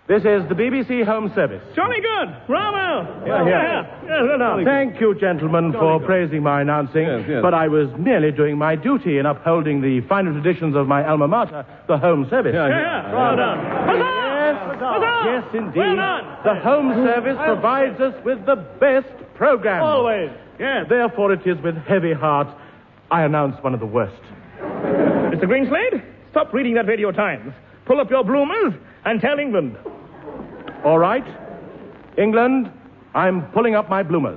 This is the BBC Home Service. Jolly good. Bravo. Thank you, gentlemen, for praising my announcing. Yes. But I was merely doing my duty in upholding the final traditions of my alma mater, the Home Service. Well done. Yes, indeed. Well done. The Home Service provides us with the best program. Always. Yes. Therefore, it is with heavy heart I announce one of the worst. Mr. Greenslade, stop reading that Radio Times. Pull up your bloomers and tell England. All right. England, I'm pulling up my bloomers.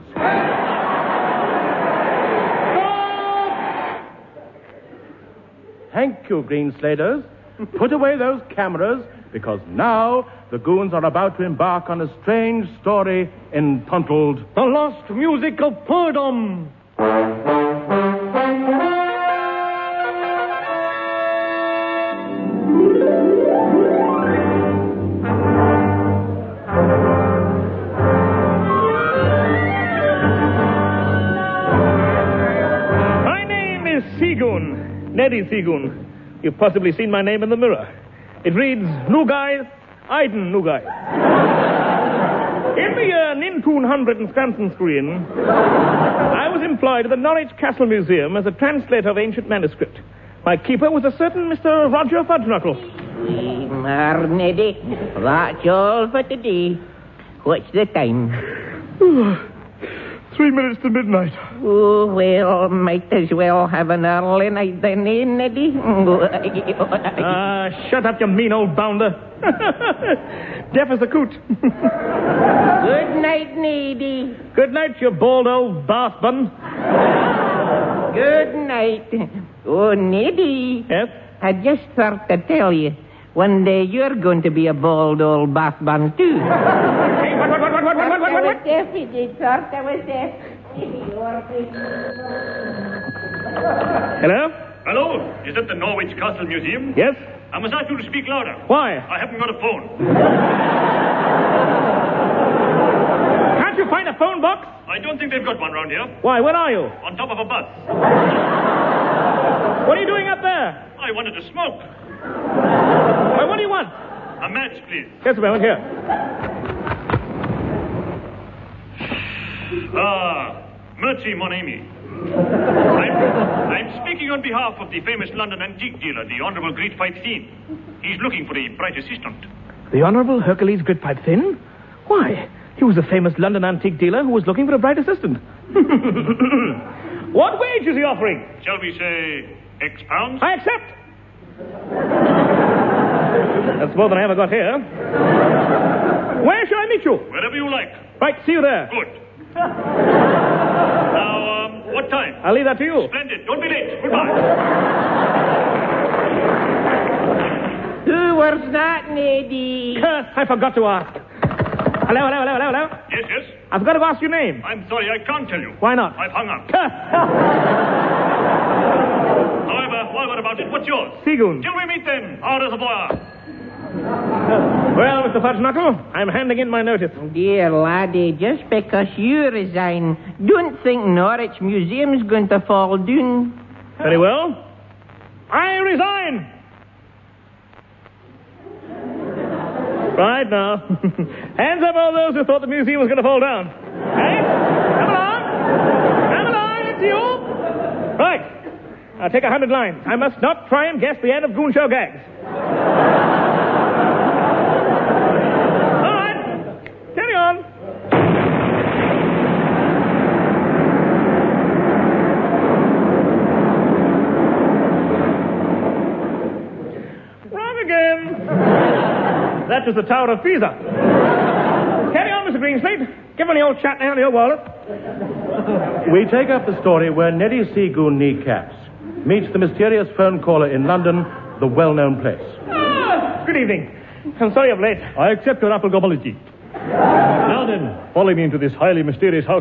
Thank you, Greensladers. Put away those cameras, because now the goons are about to embark on a strange story entitled The Lost Music of Purdom. My name is Seagoon, Neddy Seagoon. You've possibly seen my name in the mirror. It reads Nugai, Iden Nugai. In the year 1900 in Scranton Screen, I was employed at the Norwich Castle Museum as a translator of ancient manuscript. My keeper was a certain Mr. Roger Fudgeknuckle. Neddy, that's all for today. What's the time? 3 minutes to midnight. Oh, well, might as well have an early night then, eh, Neddy? Shut up, you mean old bounder. Deaf as a coot. Good night, Neddy. Good night, you bald old bath bun. Good night. Oh, Neddy. Yes? I just thought to tell you, one day you're going to be a bald old bath bun, too. Hey, what? I was deaf, you did, sir. I was deaf. Hello? Hello, is that the Norwich Castle Museum? Yes? I must ask you to speak louder. Why? I haven't got a phone. Can't you find a phone box? I don't think they've got one round here. Why, where are you? On top of a bus. What are you doing up there? I wanted to smoke. Why, what do you want? A match, please. Just a moment, here. Merci, mon ami. I'm speaking on behalf of the famous London antique dealer, the Honourable Greatpipe Thin. He's looking for a bright assistant. The Honourable Hercules Greatpipe Thin? Why, he was a famous London antique dealer who was looking for a bright assistant. What wage is he offering? Shall we say X pounds? I accept. That's more than I ever got here. Where shall I meet you? Wherever you like. Right, see you there. Good. Now, what time? I'll leave that to you. Splendid. Don't be late. Goodbye. Who was that, Neddy? Curse, I forgot to ask. Hello? Yes. I've got to ask your name. I'm sorry, I can't tell you. Why not? I've hung up. Curse. However, while we're about it, what's yours? Seagoon. Till we meet then, au reservoir. Well, Mr. Fudgeknuckle, I'm handing in my notice. Dear laddie, just because you resign, don't think Norwich Museum's going to fall down. Very well. I resign. Right now. Hands up all those who thought the museum was going to fall down. Hey? Come along, it's you. Right. I'll take 100 lines. I must not try and guess the end of Goon Show gags. All right. Carry on. Wrong again. That was the Tower of Pisa. Carry on, Mr. Greenslade. Give me the old chat now to your wallet. We take up the story where Neddy Seagoon Kneecaps meets the mysterious phone caller in London, the well-known place. Good evening. I'm sorry I'm late. I accept your apology. Now then, follow me into this highly mysterious house.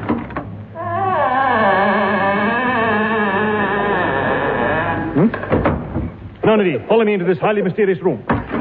Now, Neddy, follow me into this highly mysterious room.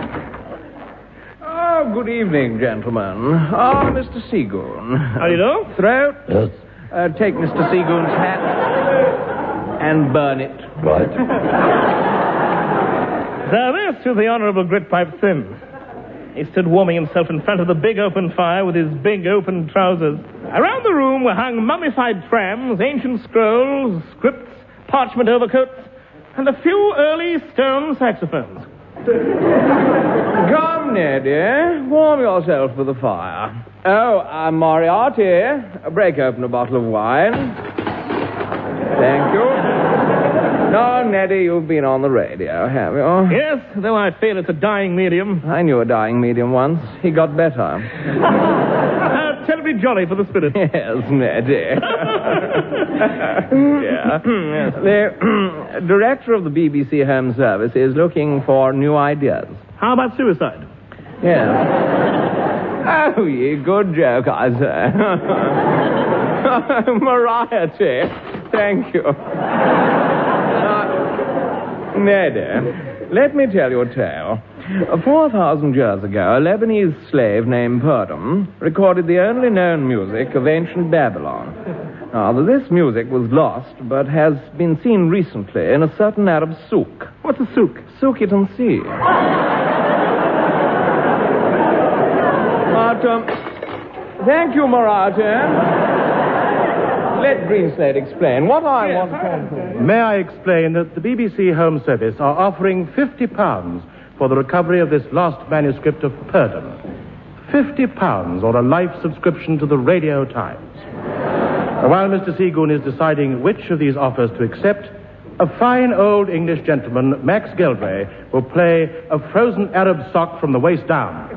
Oh, good evening, gentlemen. Oh, Mr. Seagoon. How do you do? Throat. Yes. Take Mr. Seagoon's hat and burn it. Right. Now, this is the Honourable Greatpipe Thin. He stood warming himself in front of the big open fire with his big open trousers. Around the room were hung mummified trams, ancient scrolls, scripts, parchment overcoats, and a few early stone saxophones. Come, Neddy. Warm yourself for the fire. Oh, Moriarty. Break open a bottle of wine. Thank you. No, Neddy, you've been on the radio, have you? Yes, though I feel it's a dying medium. I knew a dying medium once. He got better. Terribly jolly for the spirit. Yes, Neddy. Yeah. The director of the BBC Home Service is looking for new ideas. How about suicide? Yes. Oh, ye good joke, I say. Moriarty. Thank you. Neddy, let me tell you a tale. 4,000 years ago, a Lebanese slave named Purdom recorded the only known music of ancient Babylon. Now, this music was lost, but has been seen recently in a certain Arab souk. What's a souk? Souk it and see. But, thank you, Moriarty. Let Greenslade explain. What I want to... May I explain that the BBC Home Service are offering £50 for the recovery of this lost manuscript of Purdom. £50 or a life subscription to the Radio Times. While Mr. Seagoon is deciding which of these offers to accept, a fine old English gentleman, Max Gelbray, will play a frozen Arab sock from the waist down.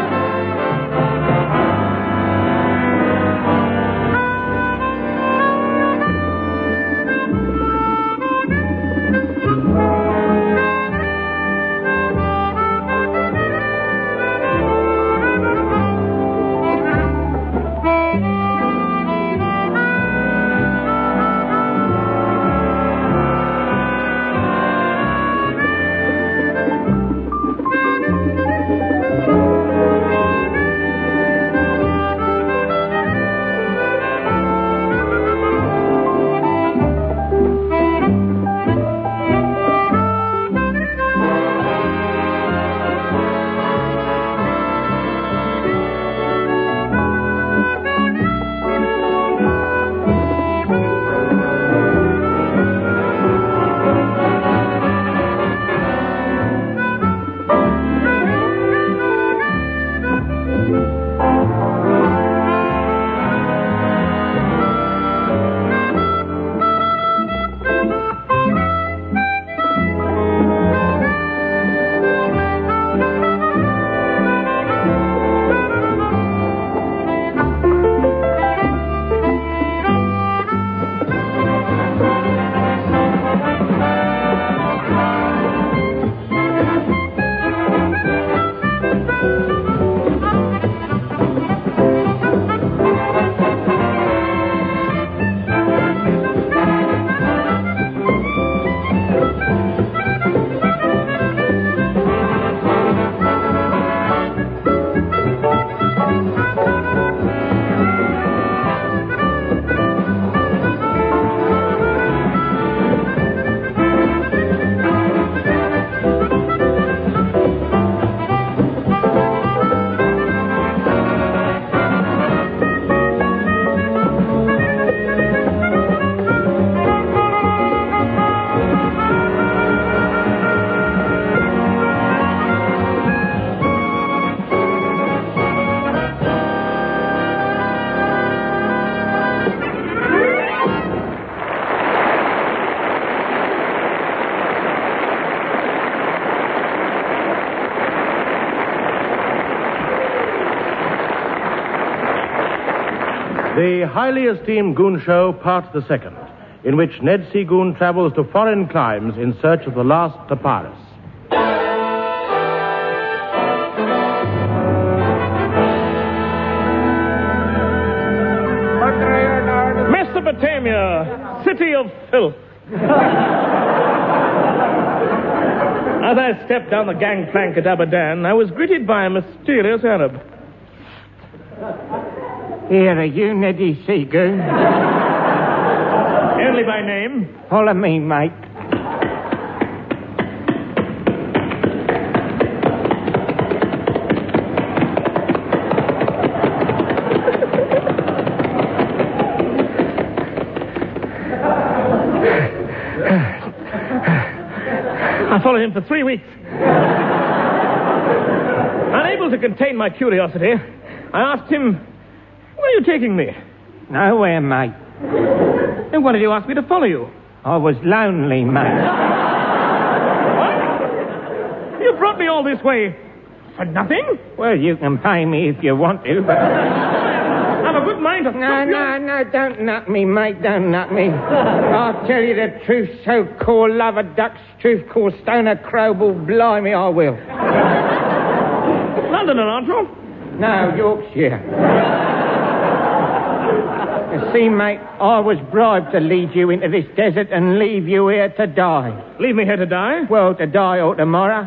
The highly esteemed Goon Show, Part the Second, in which Ned Seagoon travels to foreign climes in search of the lost papyrus. Mesopotamia, city of filth. As I stepped down the gangplank at Abadan, I was greeted by a mysterious Arab. Here are you, Neddy Seagoon. Only by name. Follow me, mate. followed him for 3 weeks. Unable to contain my curiosity, I asked him, where are you taking me? Nowhere, mate. And why did you ask me to follow you? I was lonely, mate. What? You brought me all this way for nothing? Well, you can pay me if you want to, but... I've a good mind to stop you. No, don't nut me, mate, don't nut me. I'll tell you the truth, so-called lover ducks, truth called stoner crowball, blimey, I will. Londoner, aren't you? No, Yorkshire. You see, mate, I was bribed to lead you into this desert and leave you here to die. Leave me here to die? Well, to die or tomorrow.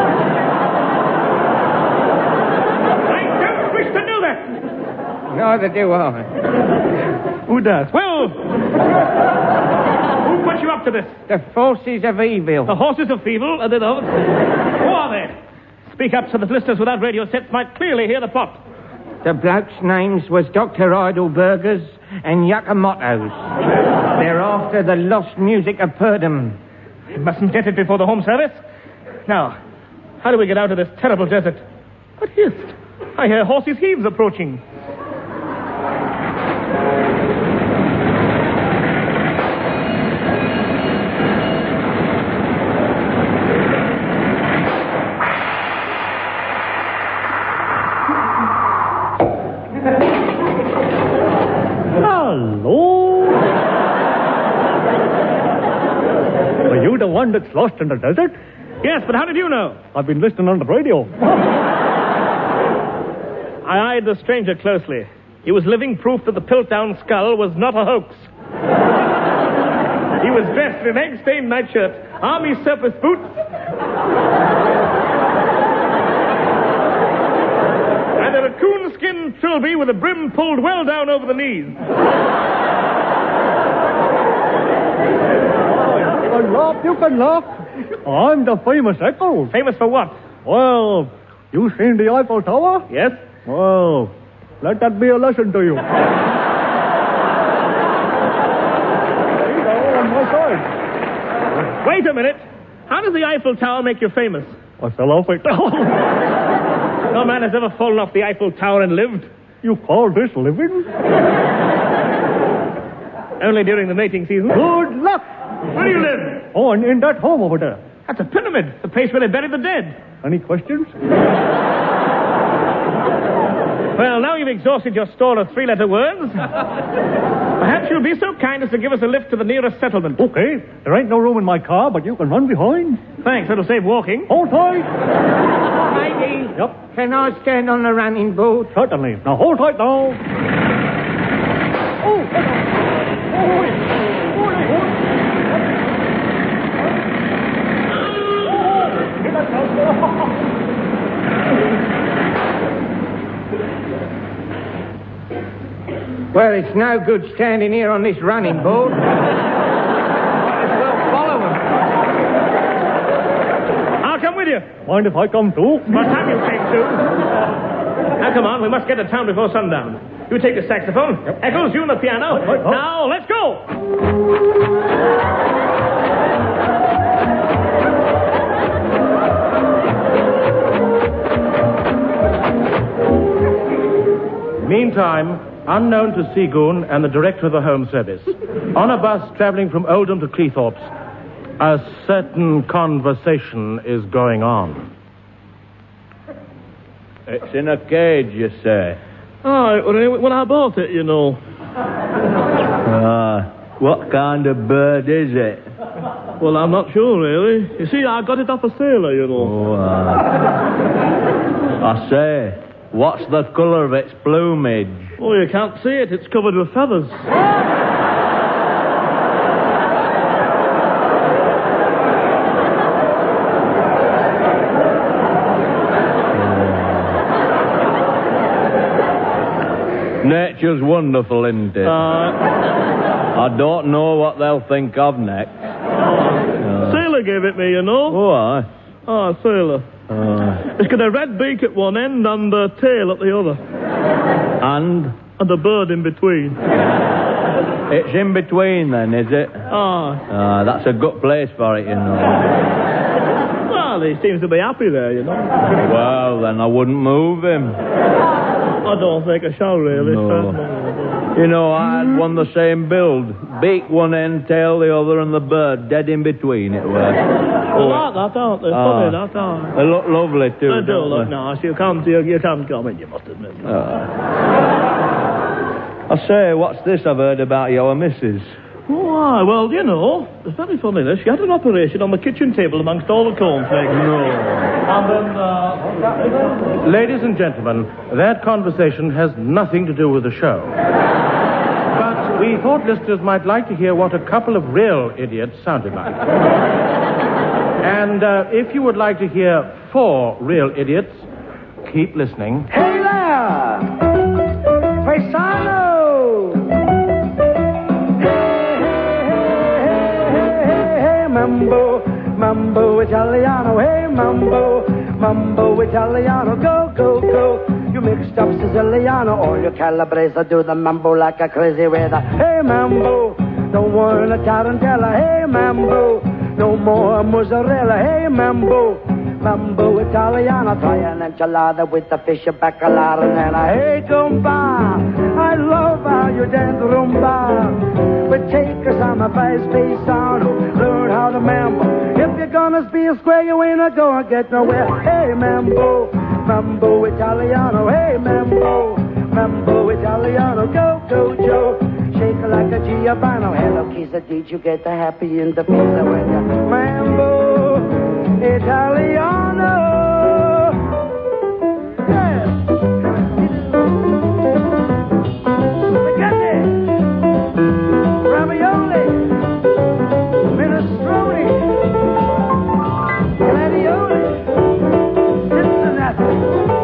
I don't wish to do that. Neither do I. Who does? Well, who put you up to this? The forces of evil. The horses of evil? Who are they? Speak up so the listeners without radio sets might clearly hear the plot. The blokes' names was Dr. Heidelbergers and Yakamoto's. They're after the lost music of Purdom. You mustn't get it before the home service. Now, how do we get out of this terrible desert? What is it? I hear horses' heaves approaching. Are you the one that's lost in the desert? Yes, but how did you know? I've been listening on the radio. I eyed the stranger closely. He was living proof that the Piltdown skull was not a hoax. He was dressed in an egg-stained nightshirt, army surface boots, and a raccoon-skin trilby with a brim pulled well down over the knees. You can laugh. I'm the famous Eccles. Famous for what? Well, you seen the Eiffel Tower? Yes? Well, let that be a lesson to you. On my side. Wait a minute. How does the Eiffel Tower make you famous? I fell off it. No man has ever fallen off the Eiffel Tower and lived. You call this living? Only during the mating season. Good luck. Where do you live? Oh, and in that home over there. That's a pyramid, the place where they bury the dead. Any questions? Well, now you've exhausted your store of three-letter words. Perhaps you'll be so kind as to give us a lift to the nearest settlement. Okay. There ain't no room in my car, but you can run behind. Thanks, that'll save walking. Hold tight. Matey, Yep. can I stand on the running board? Certainly. Now, hold tight now. Oh, Well, it's no good standing here on this running board. Might as well follow them. I'll come with you. mind if I come too? What time you came to? Now, come on, we must get to town before sundown. You take the saxophone. Yep. Eccles, you and the piano. Right. Now, let's go. Meantime, unknown to Seagoon and the director of the Home Service, on a bus traveling from Oldham to Cleethorpes, a certain conversation is going on. It's in a cage, you say? Oh, well, I bought it, you know. What kind of bird is it? Well, I'm not sure, really. You see, I got it off a sailor, you know. I say, what's the colour of its plumage? Oh, you can't see it. It's covered with feathers. Nature's wonderful, isn't it? I don't know what they'll think of next. Sailor gave it me, you know. Oh, aye. Oh, sailor. It's got a red beak at one end and a tail at the other. And a bird in between. it's in between then, is it? Ah. That's a good place for it, you know. Well, he seems to be happy there, you know. Well, then I wouldn't move him. I don't think I shall, really. No. You know, I had one the same build. Beak one end, tail the other, and the bird dead in between it was. They like that, aren't they? Funny, that, aren't They look lovely, too. they? They do look nice. You can't come in, you must admit. I say, what's this I've heard about your missus? Why, well, you know, it's very funny, this. She had an operation on the kitchen table amongst all the cornflakes. No. And then, Ladies and gentlemen, that conversation has nothing to do with the show. But we thought listeners might like to hear what a couple of real idiots sounded like. And if you would like to hear 4 real idiots, keep listening. Hey there! Paisano! Hey, mambo, mambo Italiano. Hey, mambo, mambo Italiano. Go, go, go. You mixed up Siciliano. All your Calabrese do the mambo like a crazy weather. Hey, mambo, don't want a tarantella. Hey, mambo, no more mozzarella. Hey, mambo, mambo Italiano. Try an enchilada with the fish bacalao. And then hey, compa, I love how you dance rumba. But take us on my face, paisano. Learn how to mambo. If you're gonna be a square, you ain't gonna get nowhere. Hey, mambo, mambo Italiano. Hey, mambo, mambo Italiano. Go, go, Joe. Shake like a Giovanni. Hello, Kisa, did you get the happy in the pizza when you mambo Italiano? Yes. Spaghetti, ravioli, minestrone, gladioli, Cincinnati.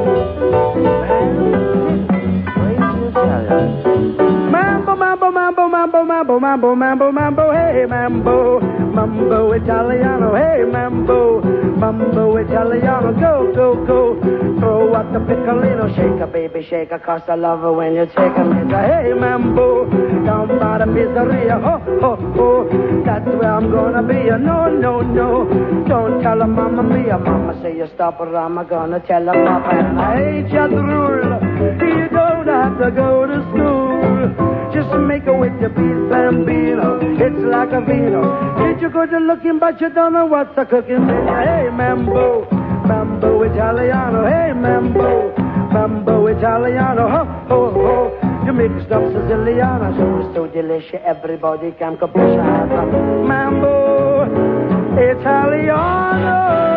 Mambo, mambo, mambo, mambo, mambo, mambo, mambo, mambo, hey, mambo, mambo Italiano, hey, mambo, mambo Italiano, go, go, go, throw out the piccolino, shake a baby, shake a, 'cause I love her when you take a minute, hey, mambo, down by the pizzeria, ho, ho, ho, that's where I'm gonna be, no, no, no, don't tell her Mamma Mia, Mama say you stop her, I'm gonna tell her Papa, and I hate your rule, you don't have to go to school. Just make it with your beef bambino. It's like a vino. Did you go to looking, but you don't know what's a cooking? Hey, mambo, mambo Italiano. Hey, mambo, mambo Italiano. Ho, ho, ho. You mixed up Siciliano, so it's so delicious. Everybody can capisce. Mambo Italiano.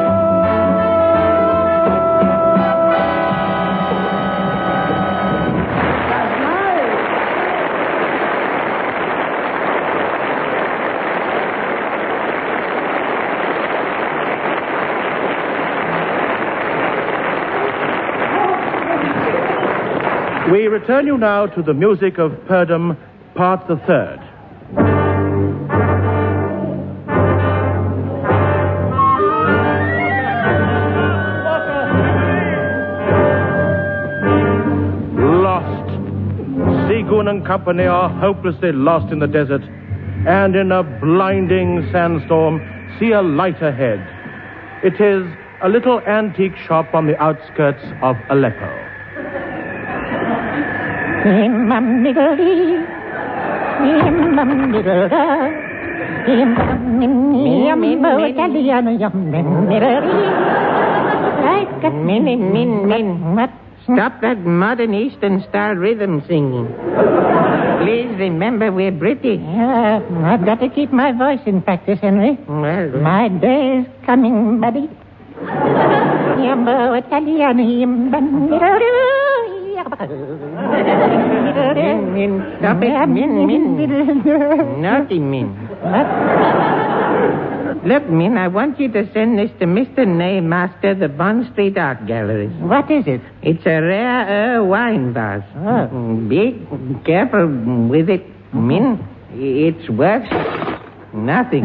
We return you now to the music of Purdom, Part the Third. Lost. Seagoon and company are hopelessly lost in the desert, and in a blinding sandstorm see a light ahead. It is a little antique shop on the outskirts of Aleppo. Stop that modern Eastern style rhythm singing. Please remember we're British. I've got to keep my voice in practice, Henry. Well, My day is coming, buddy. Stop it, Min. Naughty Min. Look, Min, I want you to send this to Mr. Naymaster, the Bond Street Art Gallery. What is it? It's a rare wine vase. Be careful with it, Min. It's worth nothing.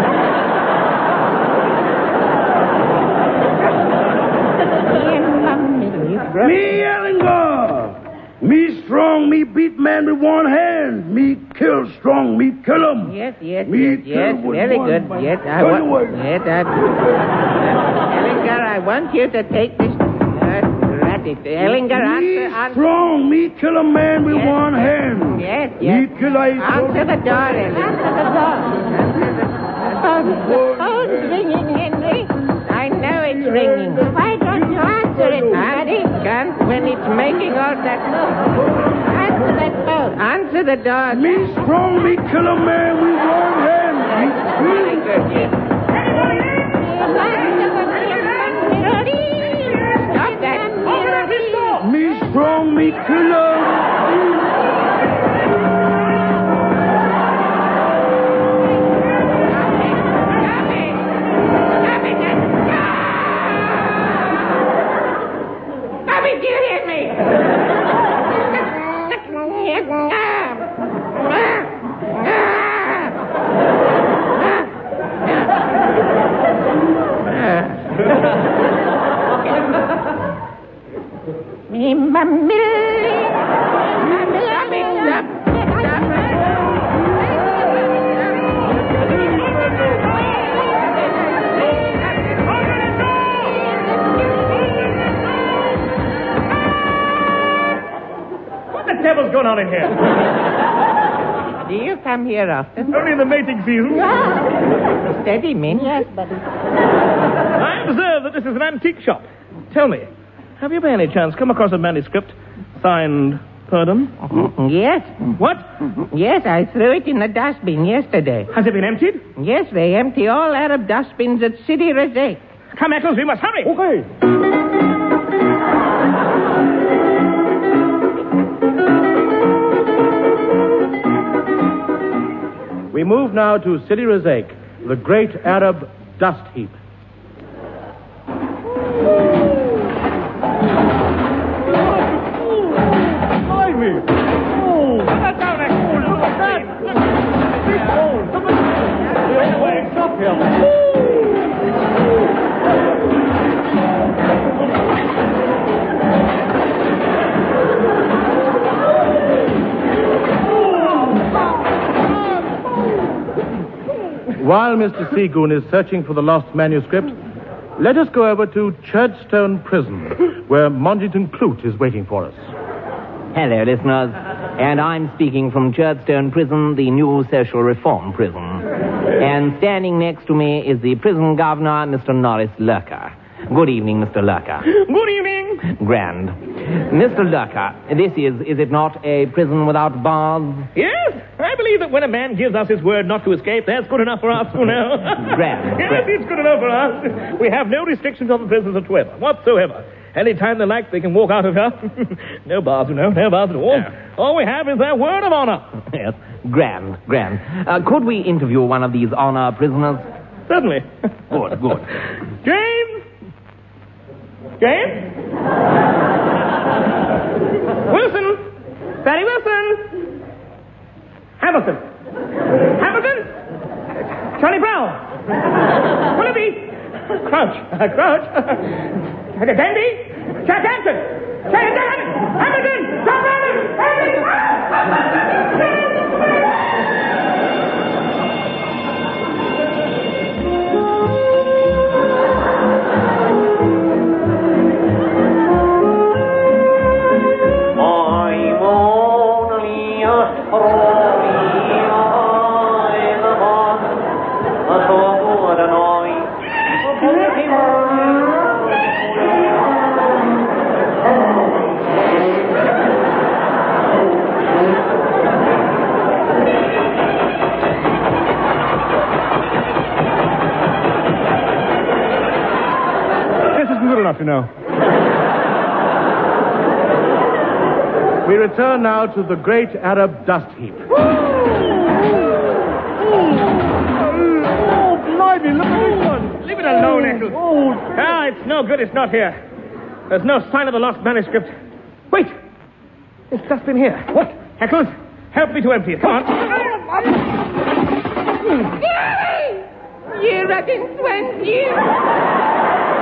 Me Ellinger! Me strong, me beat man with one hand. Me kill strong, me kill him. Yes, Me yes, kill with very one good. hand. Yes, Turn away. Yes, I want you to take this. Ratty. Ellinger, answer. Strong. Me kill a man with one hand. Yes. Me kill a... Answer the door, Ellinger. Answer the door. Phone's ringing, Henry. I know it's ringing. Why don't you answer it? I can't when it's making all that noise. Answer that phone. Answer the door. Me strong. Me kill a man with one hand. Very good, yes. Stop that. Me strong. Me kill a... Did you hear me? What the devil's going on in here? Do you come here often? Only in the mating season. Steady, Min. Yes, buddy. I observe that this is an antique shop. Tell me, have you by any chance come across a manuscript signed Purdom? Yes. What? Yes, I threw it in the dustbin yesterday. Has it been emptied? Yes, they empty all Arab dustbins at Sidi Rezek. Come, Eccles, we must hurry. Okay. We move now to Sidi Rezek, the great Arab dust heap. While Mr. Seagoon is searching for the lost manuscript, let us go over to Churdstone Prison, where Mongeton Clute is waiting for us. Hello, listeners. And I'm speaking from Churdstone Prison, the new social reform prison. And standing next to me is the prison governor, Mr. Norris Lurker. Good evening, Mr. Lurker. Good evening. Grand. Mr. Lurker, this is it not a prison without bars? Yes, I believe that when a man gives us his word not to escape, that's good enough for us, you know. Grand. Yes, it's good enough for us. We have no restrictions on the prisoners whatsoever. Any time they like, they can walk out of here. No bars, you know, no bars at all. Yeah. All we have is their word of honor. Yes, grand. Could we interview one of these honor prisoners? Certainly. Good. James? Wilson? Barry Wilson? Hamilton? Charlie Brown? Willoughby? Crouch? Danby? Jack Hampton? Hamilton! Tom You know. We return now to the great Arab dust heap. Oh, blimey, look at this one. Leave it alone, Eccles. It's no good. It's not here. There's no sign of the lost manuscript. Wait. It's just been here. What? Eccles, help me to empty it. Come on. You rotten swans, you!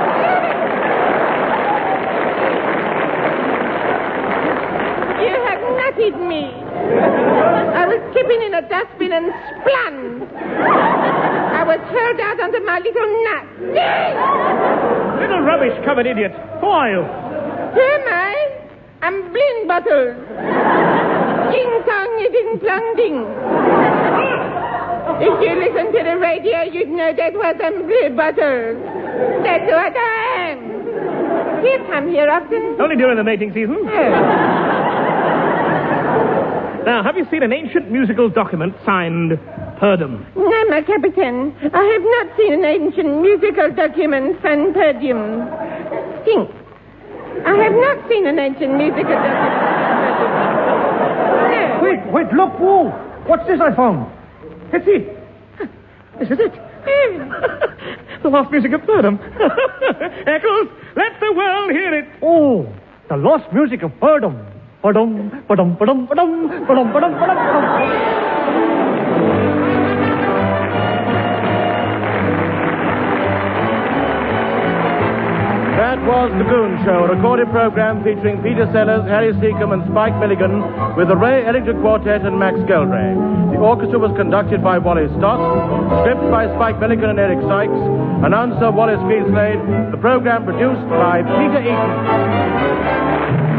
You have nutted me. I was keeping in a dustbin and spun. I was hurled out under my little nut. Little rubbish-covered idiot. Who are you? Who am I? I'm Blind Bottle. Ding dong, it ding plong ding. If you listen to the radio, you'd know that was a blue bottle. That's what I am. You come here often? Only during the mating season. Oh. Now, have you seen an ancient musical document signed Purdom? No, my captain. I have not seen an ancient musical document signed Purdom. Think. I have not seen an ancient musical document signed Purdom. No. Wait, look, whoa. What's this I found? Let's see. This is it. The lost music of Purdom. Eccles, let the world hear it. Oh, the lost music of Purdom. Purdom, Purdom, Purdom, Purdom, Purdom, Purdom, Purdom, Purdom. That was The Goon Show, a recorded program featuring Peter Sellers, Harry Seacombe, and Spike Milligan, with the Ray Ellington Quartet and Max Geldray. The orchestra was conducted by Wally Stott, script by Spike Milligan and Eric Sykes, announcer Wallace Greenslade, the program produced by Peter Eaton.